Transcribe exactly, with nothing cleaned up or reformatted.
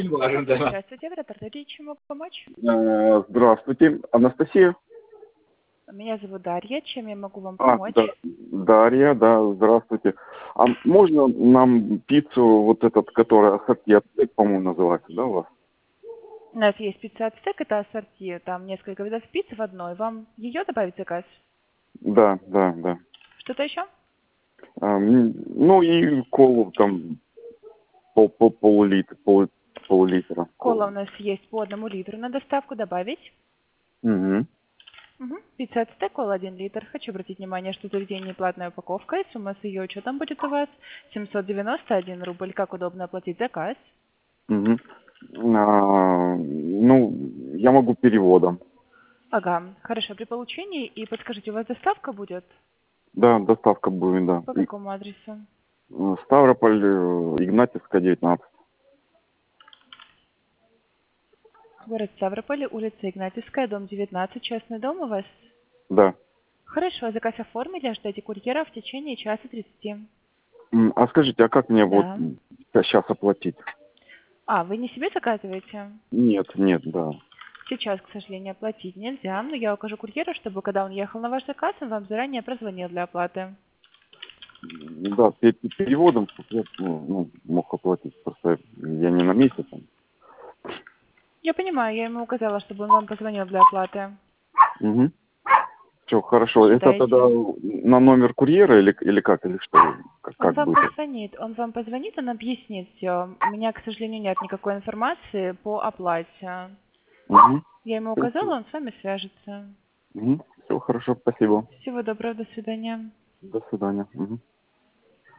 Важен для нас. Здравствуйте, в Ратартории, чем могу помочь? Э, Здравствуйте, Анастасия. Меня зовут Дарья, чем я могу вам А, помочь? да, Дарья, да, здравствуйте. А можно нам пиццу, вот этот, которая ассорти, по-моему, называется, да, у вас? У нас есть пицца Ацтек, это ассорти, там несколько видов пиццы в одной. Вам ее добавить в заказ? Да, да, да. Что-то еще? А, м, ну и колу там пол, пол, пол-литра, пол, пол-литра Кола у колы. нас есть по одному литру на доставку, добавить. Угу. Угу. Пицца Ацтек, кола один литр. Хочу обратить внимание, что заведение платная упаковка, и сумма с ее учетом будет у вас семьсот девяносто один рубль. Как удобно оплатить заказ? Угу. А, ну, я могу переводом. Ага, хорошо, при получении. И подскажите, у вас доставка будет? Да, доставка будет, да. По И, какому адресу? э, Ставрополь, э, Игнатьевская, девятнадцать. Город Ставрополь, улица Игнатьевская, дом девятнадцать, частный дом у вас? Да. Хорошо, заказ оформили, ждите курьера в течение часа тридцати. М, А скажите, а как мне вот Да. сейчас оплатить? А, вы не себе заказываете? Нет, нет, да. Сейчас, к сожалению, оплатить нельзя, но я укажу курьеру, чтобы когда он ехал на ваш заказ, он вам заранее прозвонил для оплаты. М, Да, пе- пе- переводом, чтоб я ну, ну, мог оплатить. Просто я не на месте там. Я понимаю, я ему указала, чтобы он вам позвонил для оплаты. Угу. Все, хорошо. Это тогда Ожидайте. на номер курьера или, или как, или что? Как, Он как вам будет? позвонит, он вам позвонит, он объяснит все. У меня, к сожалению, нет никакой информации по оплате. Угу. Я ему указала, он с вами свяжется. Угу. Все, хорошо, спасибо. Всего доброго, до свидания. До свидания. Мгм.